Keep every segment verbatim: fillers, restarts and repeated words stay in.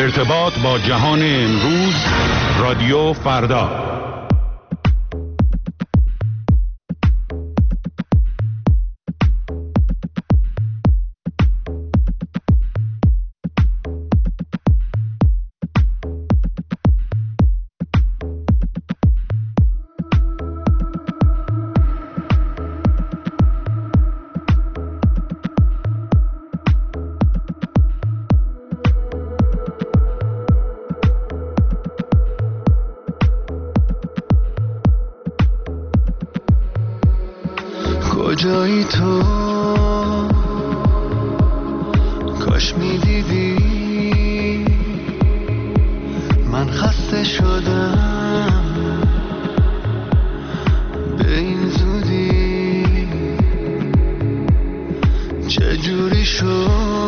ارتباط با جهان امروز، رادیو فردا. کجایی تو؟ کاش میدیدی من خسته شدم به این زودی. چجوری شد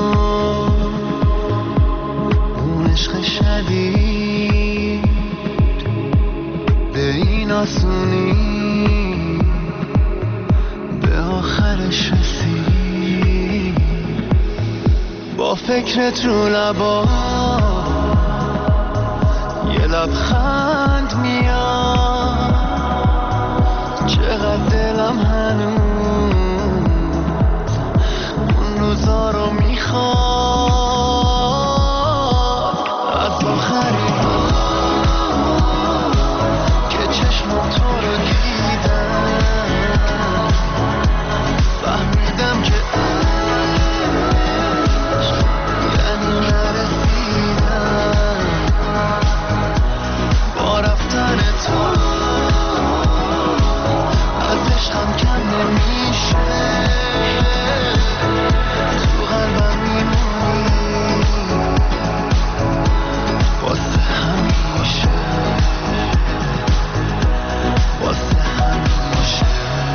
اون عشق شدید به این آسونی آخرش رسید؟ با فکرت رو لبا یه لبخند میاد، چقدر دلم هنوز اون روزا رو میخواد. از آخرین بار که چشمم تو رو دیدم فهمیدم که عشق یعنی نرسیدم. با رفتن تو از عشقم کم نمیشه، تو قلبم میمونی واسه همیشه، واسه همیشه.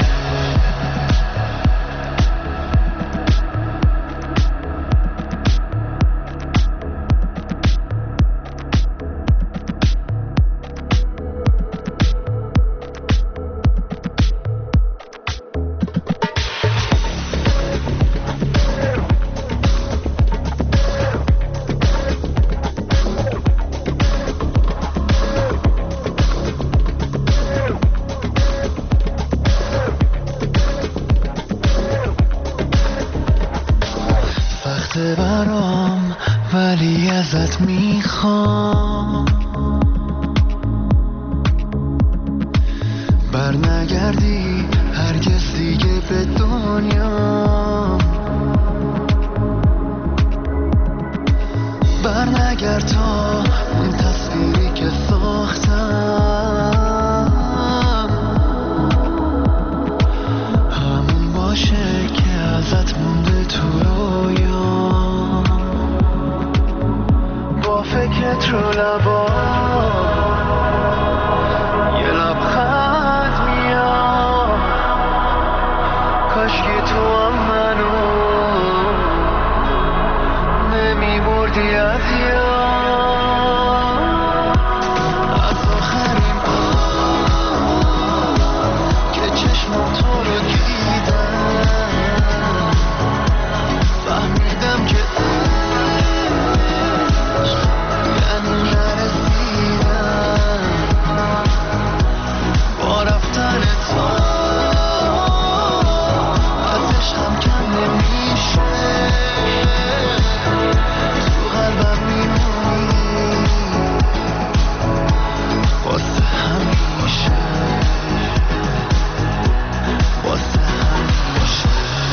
برام ولی ازت میخوام بر نگردی هرگز دیگه به دنیا، بر نگرد تا اون تصویری که ساختم همون باشه که ازت مونده تو رویا. با فکرت رو لبا یه لبخند میاد، کاشکی تو هم منو نمیبردی از یاد. از آخرین بار که چشمم تو رو دیدم فهمیدم که با رفتن تو از عشقم کم نمیشه، تو قلبم میمونی واسه همیشه، واسه همیشه.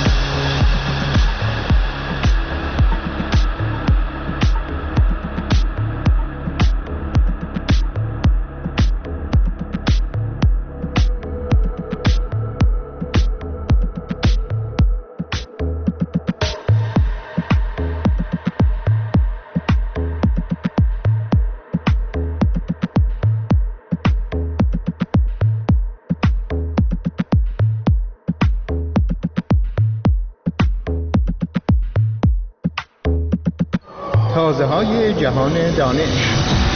تازه های جهان دانش.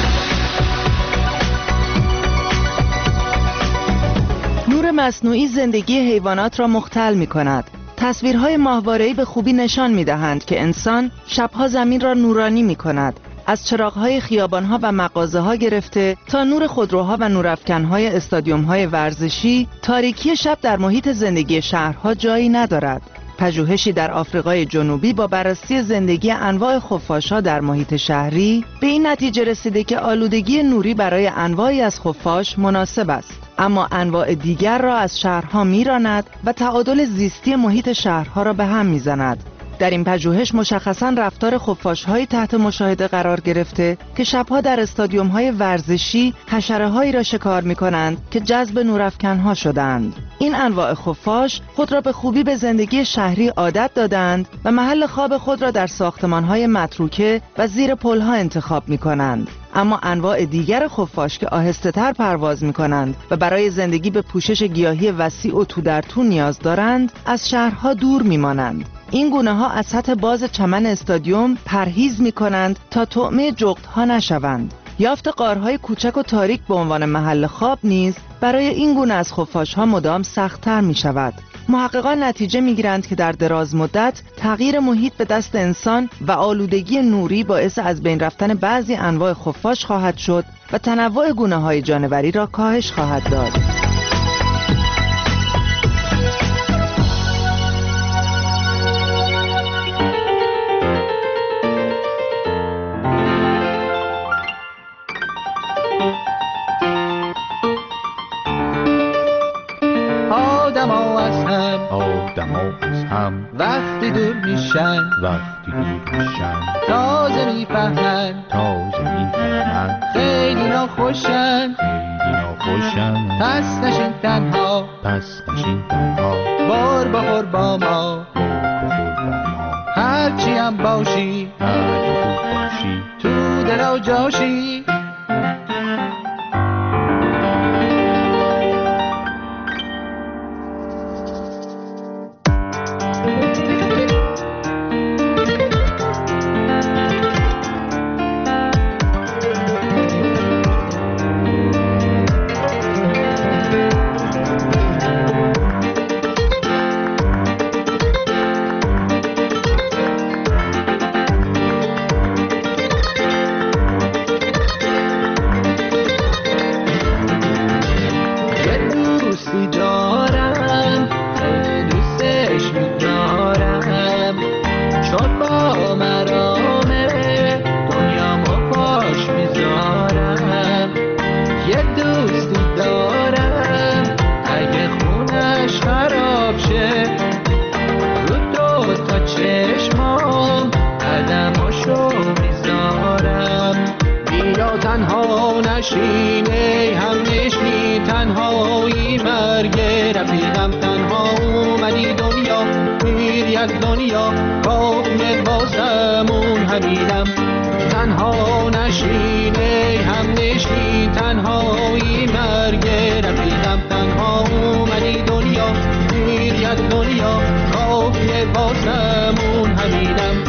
نور مصنوعی زندگی حیوانات را مختل می کند. تصویرهای ماهواره‌ای به خوبی نشان می دهند که انسان شبها زمین را نورانی می کند. از چراغ‌های خیابان‌ها و مغازه‌ها گرفته تا نور خودروها و نورافکن‌های استادیوم‌های ورزشی، تاریکی شب در محیط زندگی شهرها جایی ندارد. پژوهشی در آفریقای جنوبی با بررسی زندگی انواع خفاش‌ها در محیط شهری به این نتیجه رسیده که آلودگی نوری برای انواعی از خفاش مناسب است، اما انواع دیگر را از شهرها می‌راند و تعادل زیستی محیط شهرها را به هم می‌زند. در این پژوهش مشخصاً رفتار خفاش‌های تحت مشاهده قرار گرفته که شبها در استادیوم‌های ورزشی حشره‌هایی را شکار می‌کنند که جذب نورافکن‌ها شدند. این انواع خفاش خود را به خوبی به زندگی شهری عادت دادند و محل خواب خود را در ساختمان‌های متروکه و زیر پل‌ها انتخاب می‌کنند. اما انواع دیگر خفاش که آهسته‌تر پرواز می‌کنند و برای زندگی به پوشش گیاهی وسیع و تو در تو نیاز دارند، از شهرها دور می‌مانند. این گونه ها از سطح باز چمن استادیوم پرهیز می کنند تا طعمه جغدها نشوند. یافت غارهای کوچک و تاریک به عنوان محل خواب نیز برای این گونه از خفاش ها مدام سخت‌تر می شود. محققان نتیجه می گیرند که در دراز مدت تغییر محیط به دست انسان و آلودگی نوری باعث از بین رفتن بعضی انواع خفاش خواهد شد و تنوع گونه های جانوری را کاهش خواهد داد. هم وقتی دور میشن وقتی دور میشن تازه میفهمن تازه میفهمن خیلی ناخوشن خیلی ناخوشن پس نشین تنها پس نشین تنها بار بخور با ما بار بخور با ما هرچی هم باشی هرچی خوب باشی تو دل و جاشی نشینه هم نشین تنهایی مرگ رفیقم تنها اومدی دنیا میری از دنیا کافیه بازمون همینم تنها نشینه هم نشین تنهایی مرگ رفیقم تنها اومدی دنیا میری از دنیا کافیه بازمون همینم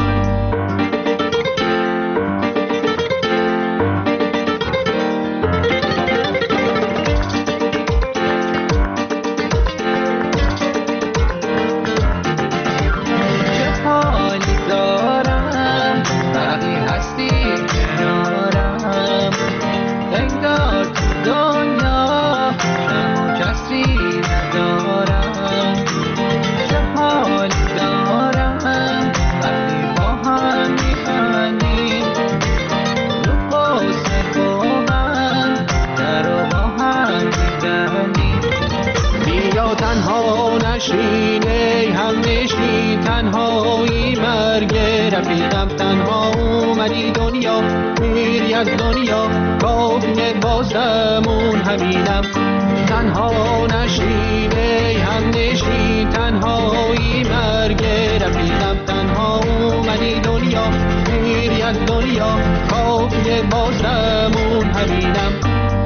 نشینه هم نشین تنهایی مرگ رفیقم تنها اومدی دنیا میری از دنیا کافیه بازمون همینم تنها نشینه هم نشین تنهایی مرگ رفیقم تنها اومدی دنیا میری از دنیا کافیه بازمون همینم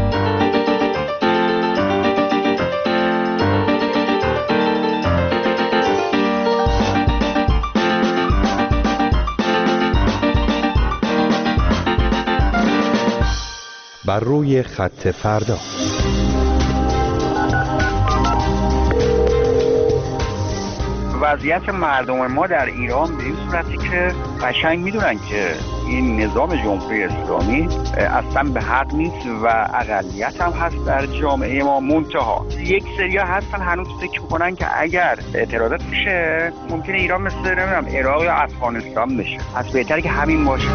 بر روی خط فردا. و وضعیت مردم ما در ایران به این صورتی که قشنگ میدونن که این نظام جمهوری اسلامی اصلا به حق نیست و اقلیت هم هست در جامعه ما. منتها یک سریا هستن هنوز فکر میکنن که اگر اعتراضات بشه ممکنه ایران مثل نمیدونم عراق یا افغانستان بشه. پس بهتره که همین باشه.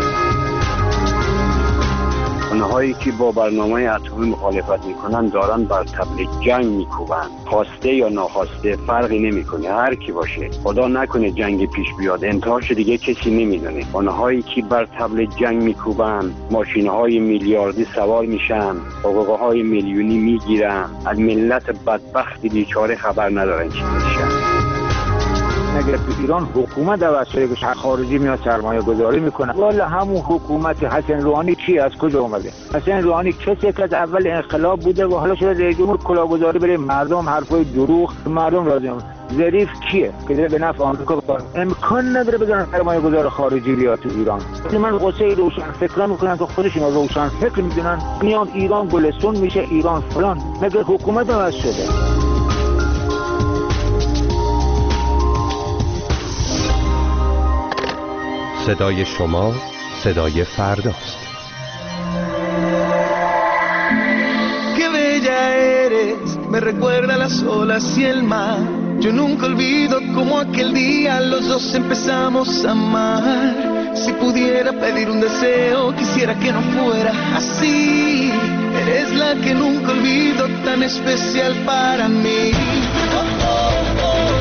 اونهایی که با برنامه اتمی مخالفت میکنن دارن بر طبل جنگ میکوبن. خواسته یا ناخواسته فرقی نمیکنه، هر کی باشه. خدا نکنه جنگ پیش بیاد، انتهاش دیگه کسی نمیدونه. اونهایی که بر طبل جنگ میکوبن ماشینهای میلیاردی سوار میشن، حقوقهای میلیونی میگیرن، از ملت بدبخت بیچاره خبر ندارن چی میشه. اگر تو ایران حکومت عوض شده که خارجی میاد سرمایه گذاری میکنه، والا همون حکومت حسن روحانی کی از کجا اومده؟ حسن روحانی کسی که از اول انقلاب بوده و حالا شده رئیس جمهور کلاهگذاری بره مردم حرفای دروغ مردم راضی. ظریف کیه که داره به نفع آمریکا کار؟ امکان نداره بذارن سرمایه گذار خارجی بیاد تو ایران. من قصه روشن فکران میکنن که خودشون روشن فکر میدونن میان ایران گلستون میشه، ایران فلان. مگر حکومت عوض شده؟ صدای شما صدای فرداست. Qué bella eres, me recuerda las olas y el mar. Yo nunca olvido como aquel día los dos empezamos a amar. Si pudiera pedir un deseo, quisiera que no fuera así. Eres la que nunca olvido, tan especial para mí. Oh, oh, oh.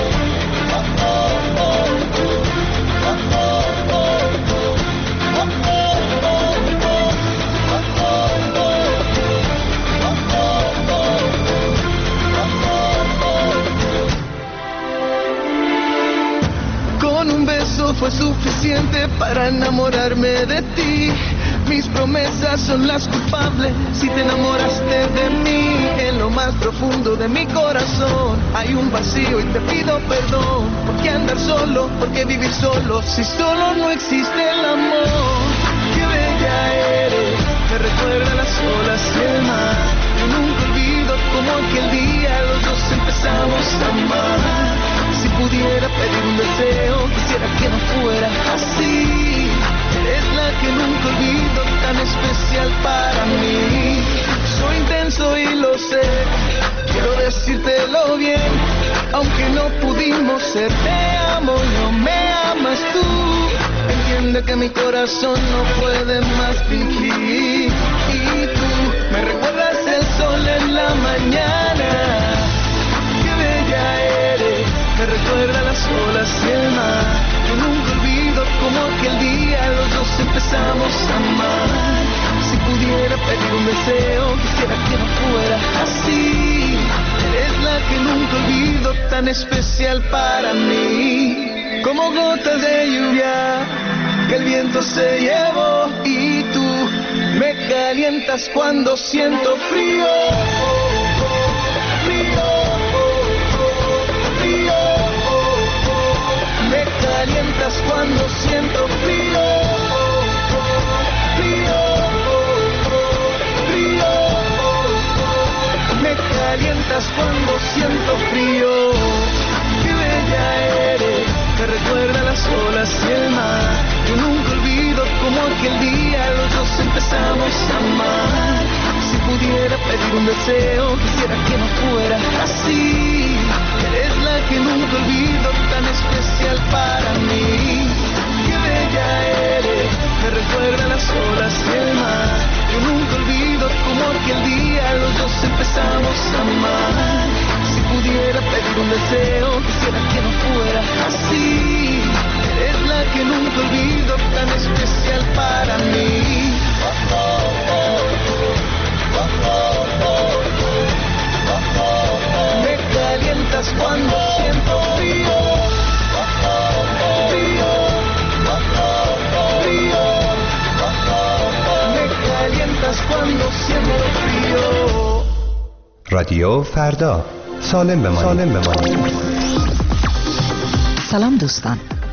Fue suficiente para enamorarme de ti. Mis promesas son las culpables si te enamoraste de mí. En lo más profundo de mi corazón hay un vacío y te pido perdón. ¿Por qué andar solo? ¿Por qué vivir solo? Si solo no existe el amor. Qué bella eres, me recuerda las olas y el mar. Yo nunca olvido como aquel día los dos empezamos a amar. Si pudiera pedir un deseo, quisiera que no fuera así. Eres la que nunca olvido, tan especial para mí. Soy intenso y lo sé, quiero decírtelo bien. Aunque no pudimos ser, te amo, no me amas tú. Entiende que mi corazón no puede más fingir. Y tú me recuerdas el sol en la mañana. Qué bella eres, me recuerda las olas y el mar. Yo nunca olvido como aquel día los dos empezamos a amar. Si pudiera pedir un deseo, quisiera que no fuera así. Eres la que nunca olvido, tan especial para mí. Como gotas de lluvia que el viento se llevó. Y tú me calientas cuando siento frío. Me calientas cuando siento frío, frío, frío. Me calientas cuando siento frío. Qué bella eres, me recuerda las olas y el mar. Yo nunca olvido como aquel día los dos empezamos a amar. Si pudiera pedir un deseo, quisiera que no fuera así. Eres la que nunca olvido, tan especial para mí. Qué bella eres, me recuerda las olas y el mar. Yo nunca olvido como aquel día los dos empezamos a amar. Si pudiera pedir un deseo, quisiera que no fuera así. Eres la que nunca olvido, tan especial para mí. Oh, oh, oh. Oh, oh, oh. Me calientas cuando siento frío, frío, frío. Me calientas cuando siento frío. رادیو فردا، سالم بمانید. سالم بمانید. سلام دوستان،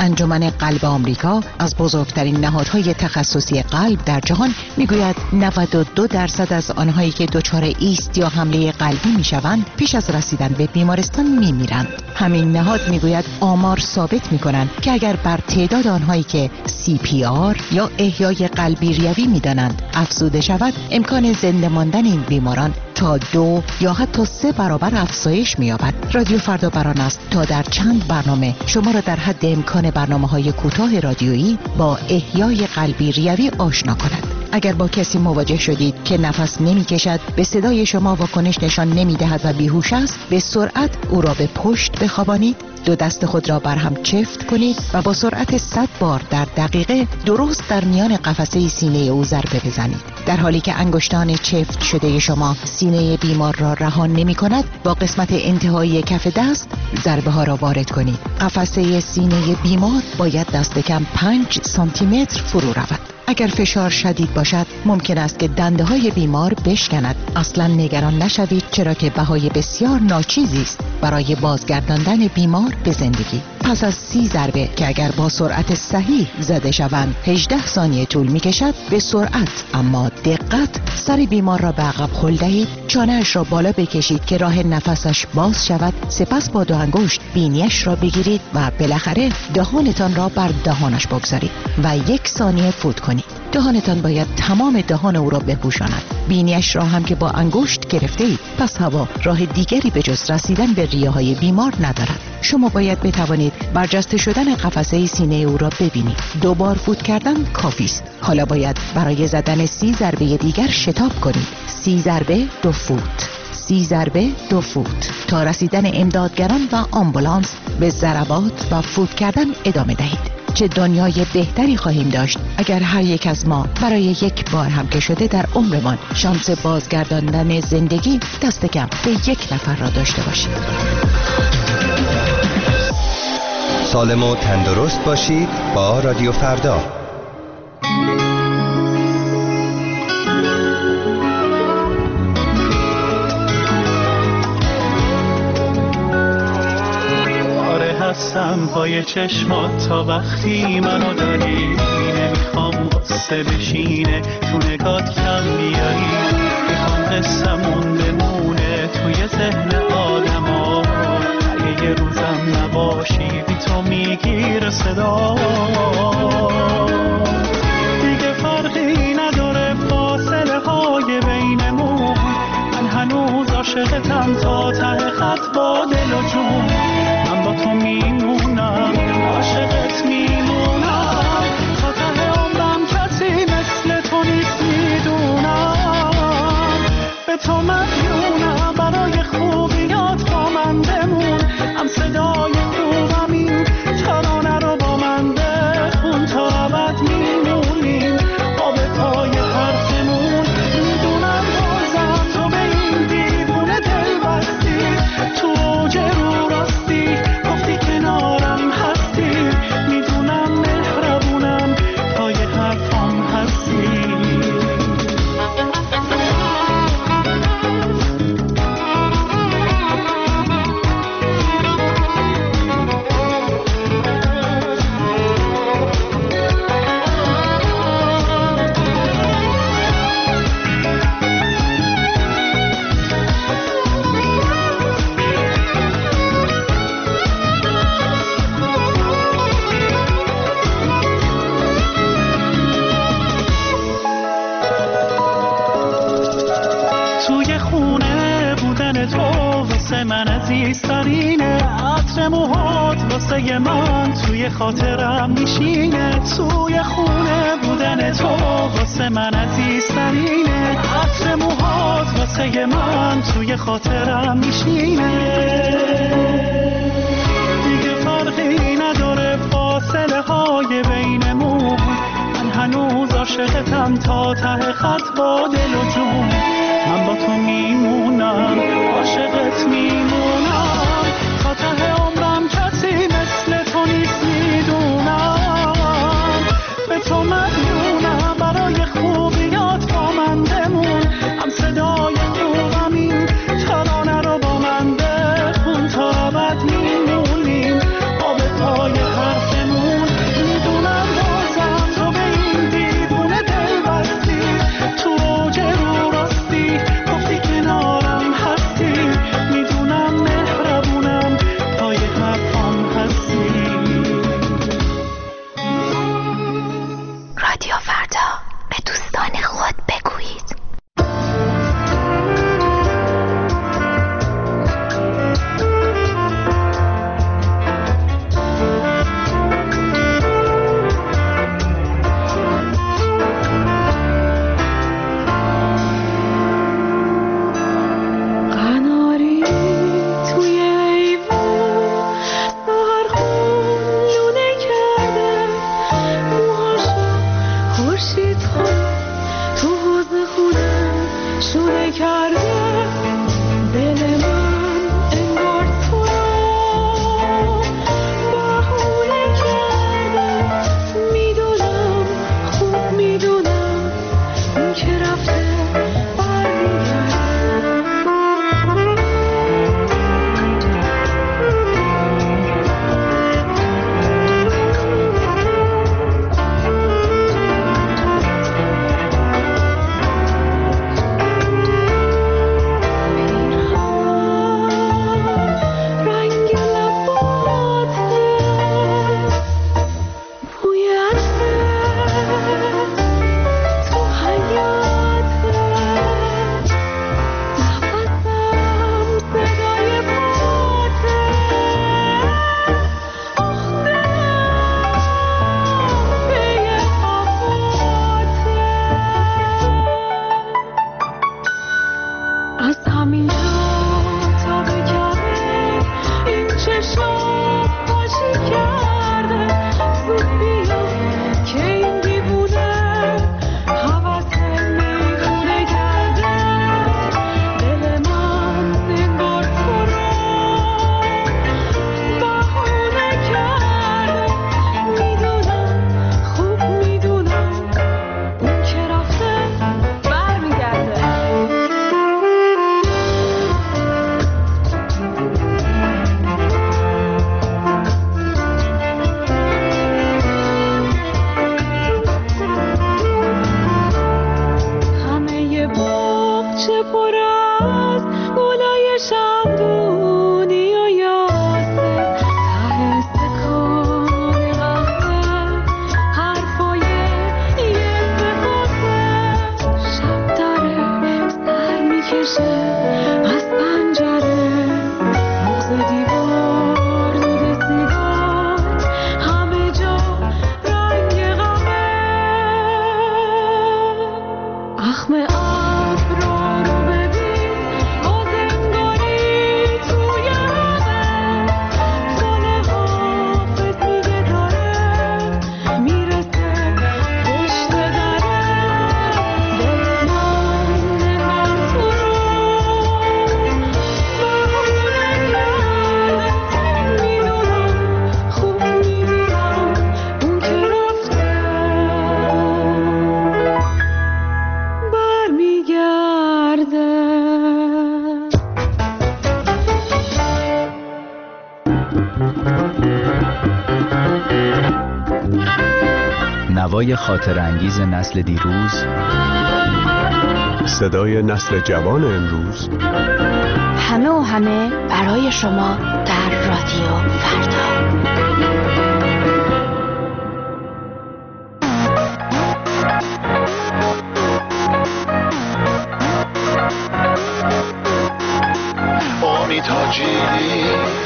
انجمن قلب آمریکا از بزرگترین نهادهای تخصصی قلب در جهان میگوید نود و دو درصد از آنهایی که دچار ایست یا حمله قلبی میشوند پیش از رسیدن به بیمارستان میمیرند. همین نهاد میگوید آمار ثابت میکنند که اگر بر تعداد آنهایی که سی پی آر یا احیای قلبی ریوی میدانند افزوده شود، امکان زنده ماندن این بیماران تا دو یا حتی سه برابر افزایش می‌یابد. رادیو فردا بران است تا در چند برنامه شما را در حد امکان برنامه‌های کوتاه رادیویی با احیای قلبی ریوی آشنا کند. اگر با کسی مواجه شدید که نفس نمی‌کشد، به صدای شما واکنش نشان نمی‌دهد و بیهوش است، به سرعت او را به پشت بخوابانید، دو دست خود را بر هم چفت کنید و با سرعت صد بار در دقیقه درست در میان قفسه سینه او ضربه بزنید. در حالی که انگشتان چفت شده شما سینه بیمار را رها نمی‌کند، با قسمت انتهایی کف دست ضربه ها را وارد کنید. قفسه سینه بیمار باید دست کم پنج سانتی متر فرو رود. اگر فشار شدید باشد ممکن است که دنده های بیمار بشکند. اصلا نگران نشوید، چرا که بهای بسیار ناچیزی است برای بازگرداندن بیمار به زندگی. پس از سی ضربه که اگر با سرعت صحیح زده شوند هجده ثانیه طول می کشد، به سرعت اما دقت سر بیمار را به عقب هل دهید، چانه‌اش را بالا بکشید که راه نفسش باز شود، سپس با دو انگشت بینیش را بگیرید و بالاخره دهانتان را بر دهانش بگذارید و یک ثانیه فوت کنید. دهانتان باید تمام دهان او را بپوشاند. بینیش را هم که با انگشت گرفته اید، پس هوا راه دیگری به جز رسیدن به ریه های بیمار ندارد. شما باید بتوانید برجسته شدن قفسه سینه او را ببینید. دو بار فوت کردن کافی است. حالا باید برای زدن سی ضربه دیگر شتاب کنید. سی ضربه دو فوت، سی ضربه دو فوت تا رسیدن امدادگران و آمبولانس به ضربات و فوت کردن ادامه دهید. چه دنیای بهتری خواهیم داشت اگر هر یک از ما برای یک بار هم که شده در عمرمان شانس بازگرداندن زندگی دست کم به یک نفر را داشته باشیم. سالم و تندرست باشید با رادیو فردا. هستم پای چشمات تا وقتی منو داری، نمیخوام قصه بشینه تو نگات کم بیاری، میخوام قصه‌مون بمونه توی ذهن آدم ها، اگه یه روزم نباشی بی تو میگیره صدا، دیگه فرقی نداره فاصله های بینمون، من هنوز عاشقتم تا ته خط با دل و جون، من با تو میمونم عاشقت میمونم تا ته عمرم، کسی مثل تو نیست میدونم، به تو مدیونم برای خوبیات با من بمون، هم صدای خوبم این ترانه رو با من بخون تا ابد میمونیم با به پای حرفمون، میدونم بازم تو به این دیوونه دل بستی، تو اوج رو راستی گفتی کنارم هستی، میدونم مهربونم پای حرفام هستی. توی خونه بودن تو واسه من عزیزترینه، عطر موهات واسه من توی خاطرم میشینه، توی خونه بودن تو واسه من عزیزترینه، عطر موهات واسه من توی خاطرم میشینه، دیگه فرقی نداره فاصله های بینمون، من هنوز عاشقتم تا ته خط با دل و جون، من با تو میمونم عاشقت میمونم تا ته عمرم، کسی مثل تو نیست میدونم، به تو مدیونم برای خوبیات با من بمون، هم صدای خوبم این ترانه رو با من بخون تا ابد میمونیم با به پای حرفمون، به دوستان خود بگویید. نوای خاطر انگیز نسل دیروز، صدای نسل جوان امروز، همه و همه برای شما در رادیو فردا. آمی تاجیلی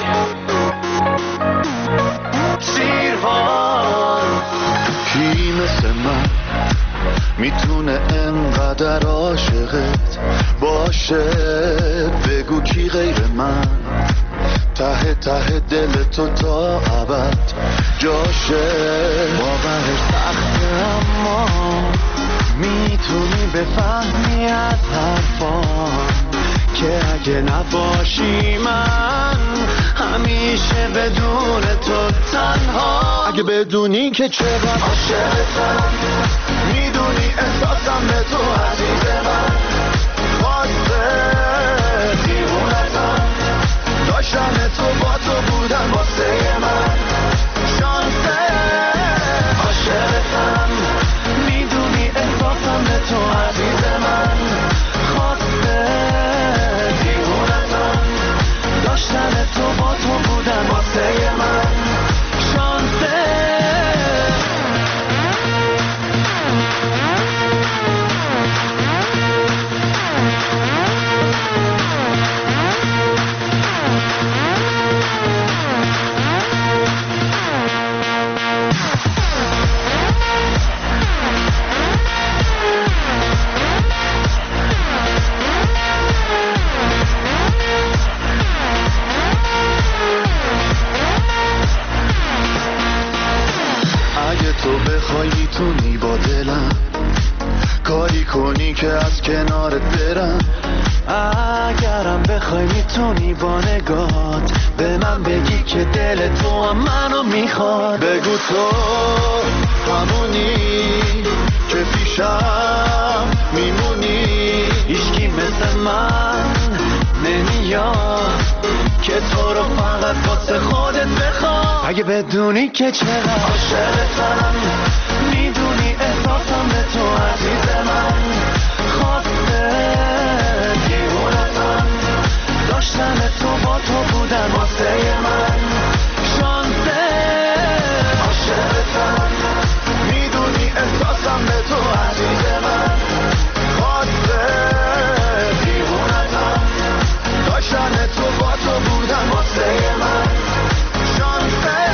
سیروان، کی مثل من میتونه انقدر عاشقت باشه؟ بگو کی غیر من ته ته دل تو تا ابد جاشه؟ باورش سخته اما میتونی بفهمی از حرفان که اگه نباشی من همیشه بدون تو تنها. اگه بدونی که چقدر عاشقتم، میدونی احساسم به تو عزیز من، خواسته دیوونتم، داشتن تو با تو بودن واسه من شانسه. عاشقتم، میدونی احساسم به تو عزیز من، خواسته دیوونتم، داشتن تو با تو بودن واسه من شانسه. دلم، کاری کنی که از کنارت برم. اگرم بخوای میتونی با نگات به من بگی که دل تو هم منو میخواد. بگو تو همونی که پیشم میمونی، هیچکی مثل من نمیاد که تو رو فقط واسه خودت بخواد. اگه بدونی که چقدر عاشقتم، میدونی احساسم به تو عزیز من. خواسته دیوونتم، داشتن تو با تو بودن واسه من. شانسه عاشقتم، میدونی احساسم به تو عزیز من. خواسته دیوونتم، داشتن تو با تو بودن واسه من. شانسه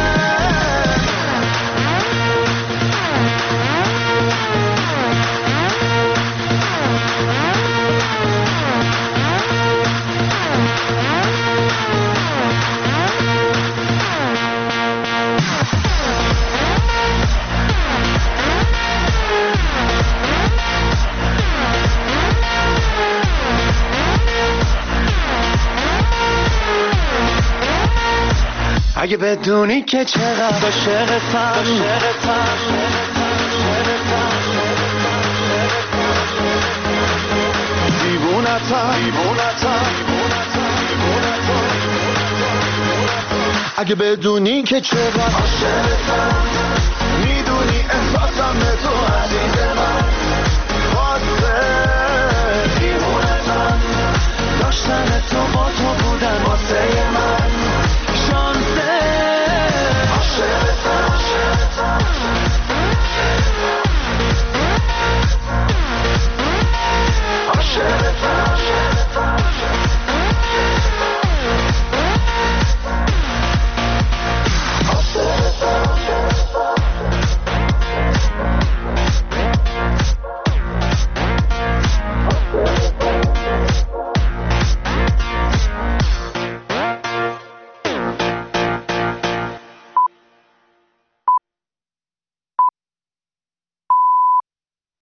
اگه بدونی که چقدر عاشقتم، دیوونتم، اگه بدونی که چقدر عاشقتم، میدونی احساسم به تو عزیز